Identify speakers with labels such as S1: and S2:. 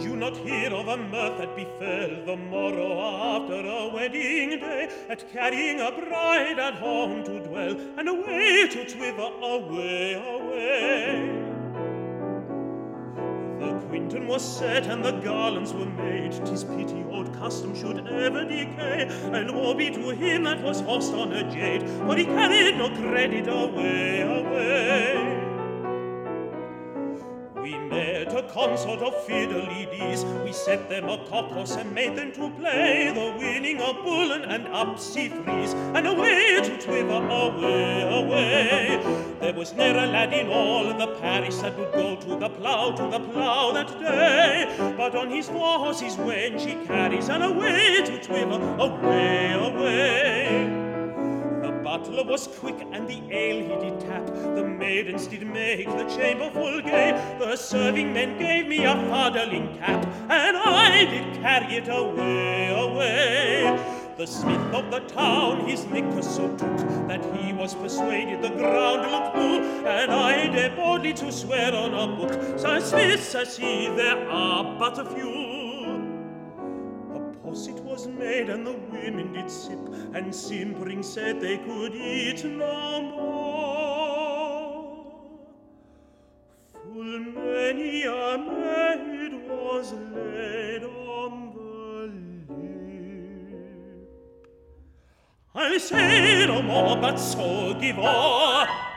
S1: you not hear of a mirth that befell the morrow after a wedding day, at carrying a bride at home to dwell, and away to Twiver, away. The quinton was set and the garlands were made, 'tis pity old custom should ever decay, and woe be to him that was horsed on a jade, for he carried no credit away. We met a consort of fiddle-ladies, we set them a cockhouse and made them to play the winning of Bullen and Upsea Threes, and away to Twiver, away. There was ne'er a lad in all the parish that would go to the plough that day, but on his horse his wench he carries, and away to Twiver, away. The butler was quick, and the ale he did tap, the maidens did make the chamber full gay, the serving men gave me a fuddling cap, and I did carry it away. The smith of the town his liquor so took, that he was persuaded the ground looked blue, and I dare boldly to swear on a book, Sir Smith, says he, there are but a few. It was made, and the women did sip, and simpering said they could eat no more. Full many a maid was laid on the lip. I'll say no more, but so give o'er.